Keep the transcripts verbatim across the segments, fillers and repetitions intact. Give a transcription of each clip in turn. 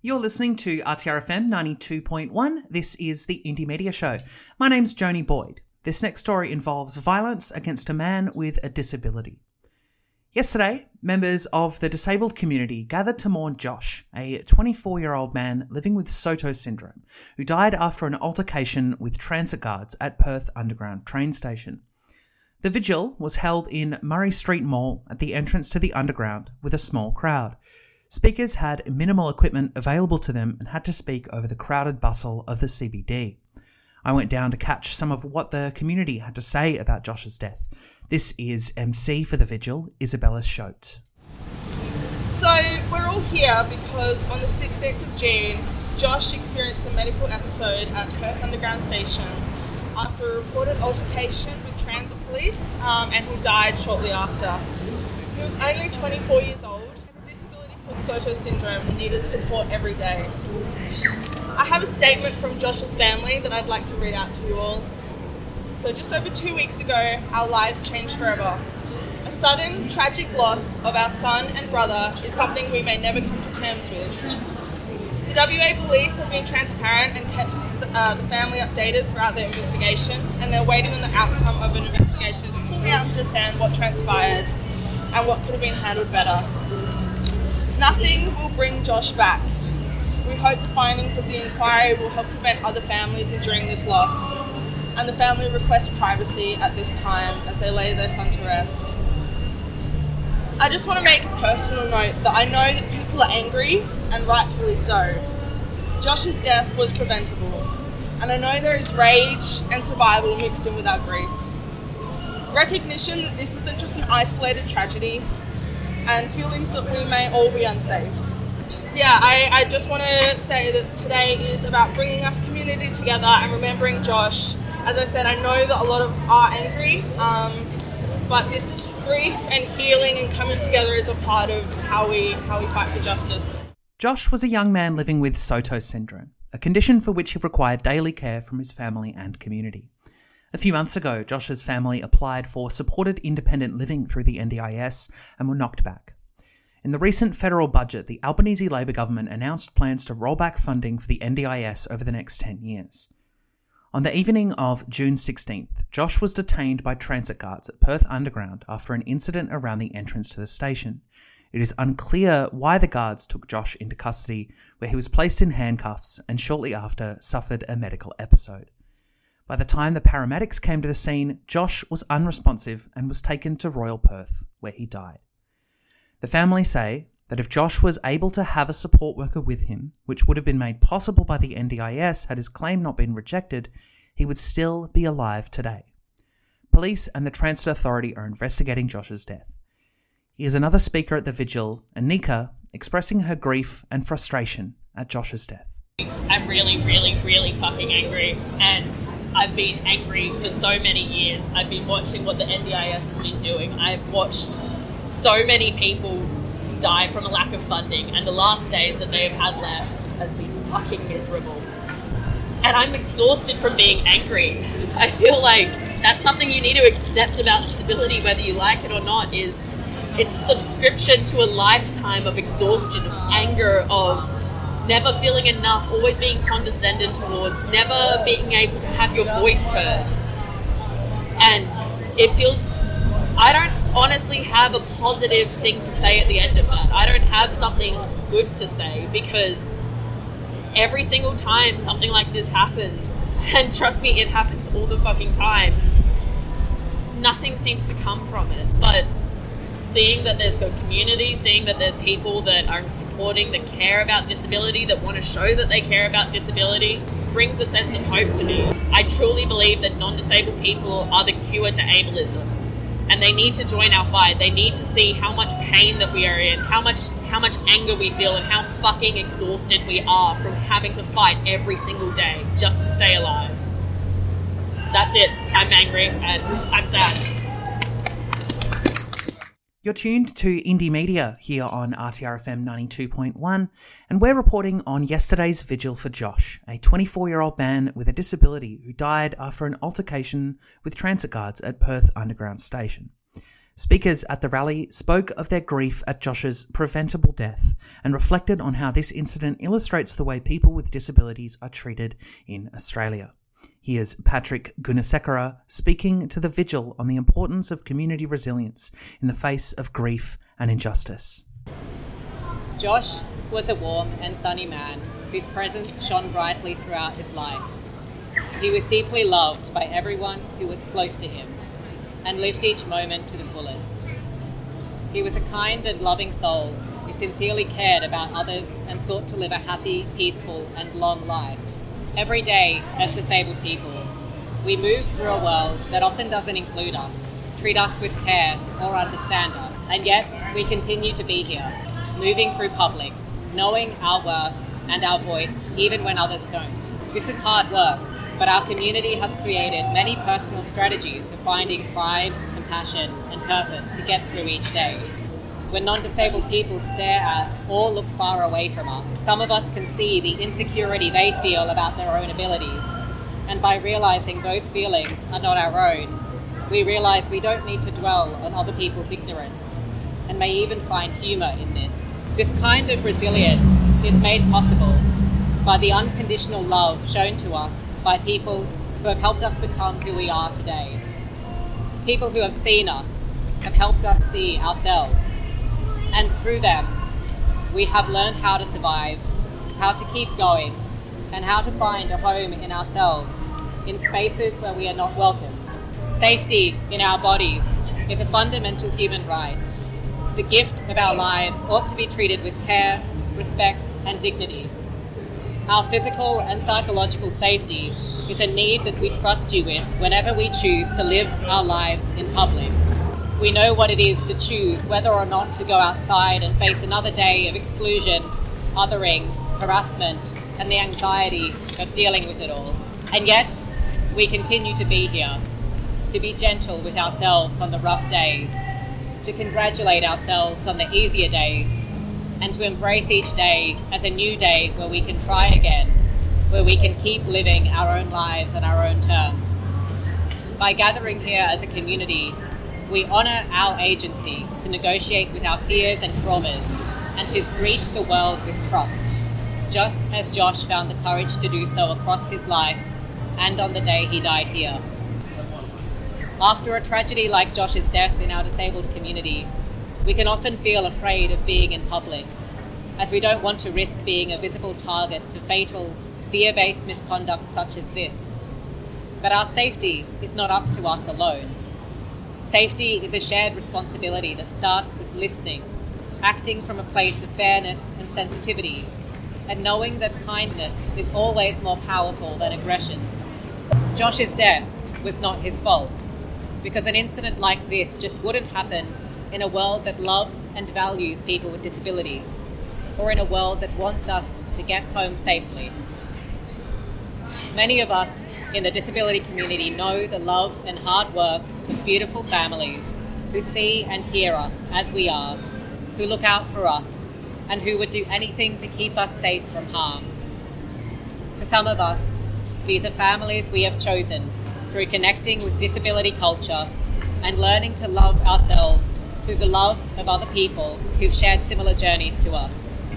You're listening to R T R F M ninety-two point one. This is the Indie Media Show. My name's Joni Boyd. This next story involves violence against a man with a disability. Yesterday, members of the disabled community gathered to mourn Josh, a twenty-four-year-old man living with Soto syndrome, who died after an altercation with transit guards at Perth Underground train station. The vigil was held in Murray Street Mall at the entrance to the Underground with a small crowd. Speakers had minimal equipment available to them and had to speak over the crowded bustle of the C B D. I went down to catch some of what the community had to say about Josh's death. This is M C for the vigil, Isabella Schote. So we're all here because on the sixteenth of June, Josh experienced a medical episode at Perth Underground Station after a reported altercation with transit police, um, and he died shortly after. He was only twenty-four years old. Soto syndrome and needed support every day. I have a statement from Josh's family that I'd like to read out to you all. So just over two weeks ago, our lives changed forever. A sudden, tragic loss of our son and brother is something we may never come to terms with. The W A police have been transparent and kept the, uh, the family updated throughout their investigation, and they're waiting on the outcome of an investigation to fully understand what transpired and what could have been handled better. Nothing will bring Josh back. We hope the findings of the inquiry will help prevent other families enduring this loss, and the family requests privacy at this time as they lay their son to rest. I just want to make a personal note that I know that people are angry, and rightfully so. Josh's death was preventable, and I know there is rage and survival mixed in with our grief. Recognition that this isn't just an isolated tragedy, and feelings that we may all be unsafe. Yeah, I, I just want to say that today is about bringing us community together and remembering Josh. As I said, I know that a lot of us are angry, um, but this grief and healing and coming together is a part of how we how we fight for justice. Josh was a young man living with Soto syndrome, a condition for which he required daily care from his family and community. A few months ago, Josh's family applied for supported independent living through the N D I S and were knocked back. In the recent federal budget, the Albanese Labor government announced plans to roll back funding for the N D I S over the next ten years. On the evening of June sixteenth, Josh was detained by transit guards at Perth Underground after an incident around the entrance to the station. It is unclear why the guards took Josh into custody, where he was placed in handcuffs and shortly after suffered a medical episode. By the time the paramedics came to the scene, Josh was unresponsive and was taken to Royal Perth, where he died. The family say that if Josh was able to have a support worker with him, which would have been made possible by the N D I S had his claim not been rejected, he would still be alive today. Police and the Transit Authority are investigating Josh's death. Here's another speaker at the vigil, Anika, expressing her grief and frustration at Josh's death. I'm really, really, really fucking angry, and I've been angry for so many years. I've been watching what the N D I S has been doing. I've watched so many people die from a lack of funding, and the last days that they have had left has been fucking miserable. And I'm exhausted from being angry. I feel like that's something you need to accept about disability, whether you like it or not, is it's a subscription to a lifetime of exhaustion, of anger, of never feeling enough, always being condescended towards, never being able to have your voice heard. And it feels, I don't honestly have a positive thing to say at the end of that. I don't have something good to say, because every single time something like this happens, and trust me, it happens all the fucking time, nothing seems to come from it. But seeing that there's the community, seeing that there's people that are supporting, that care about disability, that want to show that they care about disability, brings a sense of hope to me. I truly believe that non-disabled people are the cure to ableism, and they need to join our fight. They need to see how much pain that we are in, how much how much anger we feel, and how fucking exhausted we are from having to fight every single day just to stay alive. That's it. I'm angry and I'm sad. You're tuned to Indie Media here on R T R F M ninety-two point one, and we're reporting on yesterday's vigil for Josh, a twenty-four-year-old man with a disability who died after an altercation with transit guards at Perth Underground Station. Speakers at the rally spoke of their grief at Josh's preventable death and reflected on how this incident illustrates the way people with disabilities are treated in Australia. Here's Patrick Gunasekara speaking to the vigil on the importance of community resilience in the face of grief and injustice. Josh was a warm and sunny man whose presence shone brightly throughout his life. He was deeply loved by everyone who was close to him and lived each moment to the fullest. He was a kind and loving soul who sincerely cared about others and sought to live a happy, peaceful and long life. Every day, as disabled people, we move through a world that often doesn't include us, treat us with care or understand us, and yet we continue to be here, moving through public, knowing our worth and our voice even when others don't. This is hard work, but our community has created many personal strategies for finding pride, compassion and purpose to get through each day. When non-disabled people stare at or look far away from us, some of us can see the insecurity they feel about their own abilities. And by realising those feelings are not our own, we realise we don't need to dwell on other people's ignorance and may even find humour in this. This kind of resilience is made possible by the unconditional love shown to us by people who have helped us become who we are today. People who have seen us, have helped us see ourselves. And through them, we have learned how to survive, how to keep going, and how to find a home in ourselves, in spaces where we are not welcome. Safety in our bodies is a fundamental human right. The gift of our lives ought to be treated with care, respect, and dignity. Our physical and psychological safety is a need that we trust you with whenever we choose to live our lives in public. We know what it is to choose whether or not to go outside and face another day of exclusion, othering, harassment, and the anxiety of dealing with it all. And yet, we continue to be here, to be gentle with ourselves on the rough days, to congratulate ourselves on the easier days, and to embrace each day as a new day where we can try again, where we can keep living our own lives on our own terms. By gathering here as a community, we honour our agency to negotiate with our fears and traumas and to greet the world with trust, just as Josh found the courage to do so across his life and on the day he died here. After a tragedy like Josh's death in our disabled community, we can often feel afraid of being in public, as we don't want to risk being a visible target for fatal, fear-based misconduct such as this. But our safety is not up to us alone. Safety is a shared responsibility that starts with listening, acting from a place of fairness and sensitivity, and knowing that kindness is always more powerful than aggression. Josh's death was not his fault, because an incident like this just wouldn't happen in a world that loves and values people with disabilities, or in a world that wants us to get home safely. Many of us in the disability community know the love and hard work of beautiful families who see and hear us as we are, who look out for us, and who would do anything to keep us safe from harm. For some of us, these are families we have chosen through connecting with disability culture and learning to love ourselves through the love of other people who've shared similar journeys to us.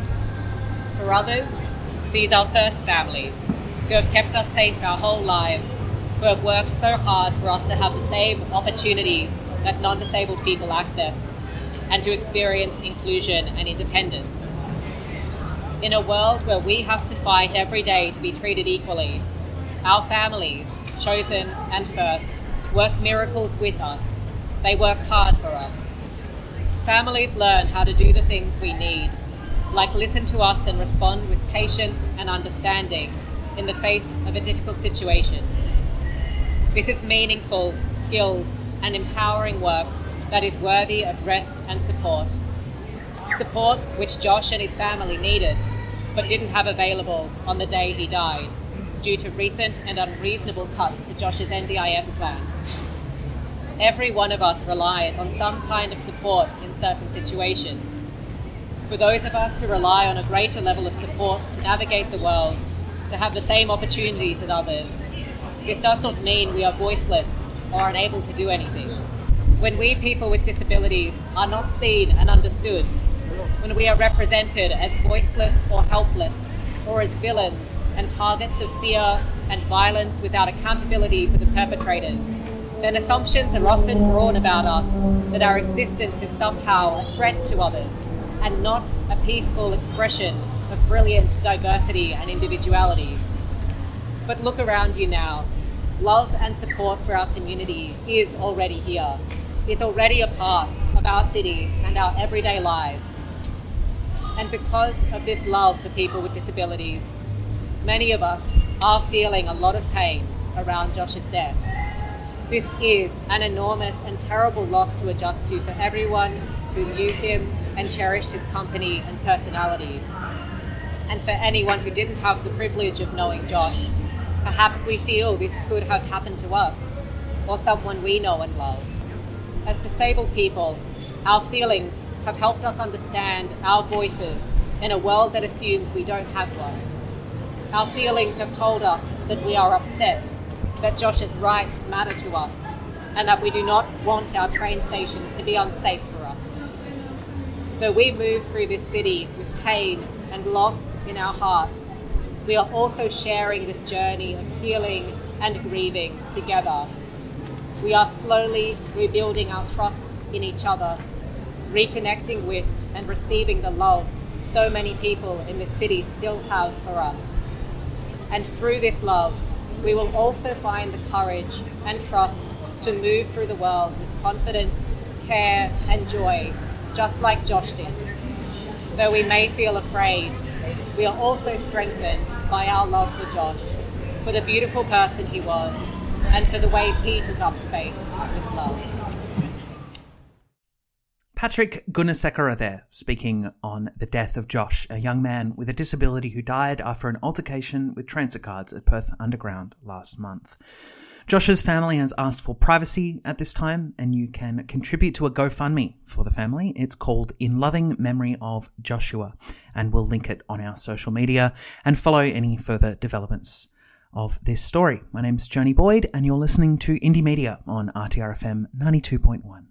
For others, these are first families who have kept us safe our whole lives, who have worked so hard for us to have the same opportunities that non-disabled people access and to experience inclusion and independence. In a world where we have to fight every day to be treated equally, our families, chosen and first, work miracles with us. They work hard for us. Families learn how to do the things we need, like listen to us and respond with patience and understanding in the face of a difficult situation. This is meaningful, skilled, and empowering work that is worthy of rest and support. Support which Josh and his family needed, but didn't have available on the day he died, due to recent and unreasonable cuts to Josh's N D I S plan. Every one of us relies on some kind of support in certain situations. For those of us who rely on a greater level of support to navigate the world, to have the same opportunities as others, this does not mean we are voiceless or unable to do anything. when we people with disabilities are not seen and understood, when we are represented as voiceless or helpless, or as villains and targets of fear and violence without accountability for the perpetrators, then assumptions are often drawn about us that our existence is somehow a threat to others and not a peaceful expression of brilliant diversity and individuality. But look around you now. Love and support for our community is already here. It's already a part of our city and our everyday lives. And because of this love for people with disabilities, many of us are feeling a lot of pain around Josh's death. This is an enormous and terrible loss to adjust to for everyone who knew him and cherished his company and personality. And for anyone who didn't have the privilege of knowing Josh, perhaps we feel this could have happened to us or someone we know and love. As disabled people, our feelings have helped us understand our voices in a world that assumes we don't have one. Our feelings have told us that we are upset, that Josh's rights matter to us, and that we do not want our train stations to be unsafe for us. Though we move through this city with pain and loss in our hearts, we are also sharing this journey of healing and grieving together. We are slowly rebuilding our trust in each other, reconnecting with and receiving the love so many people in this city still have for us. And through this love, we will also find the courage and trust to move through the world with confidence, care, and joy, just like Josh did. Though we may feel afraid, we are also strengthened by our love for Josh, for the beautiful person he was, and for the ways he took up space with love. Patrick Gunasekara there, speaking on the death of Josh, a young man with a disability who died after an altercation with transit cards at Perth Underground last month. Josh's family has asked for privacy at this time, and you can contribute to a GoFundMe for the family. It's called In Loving Memory of Joshua, and we'll link it on our social media and follow any further developments of this story. My name's Joni Boyd, and you're listening to Indie Media on R T R F M ninety-two point one.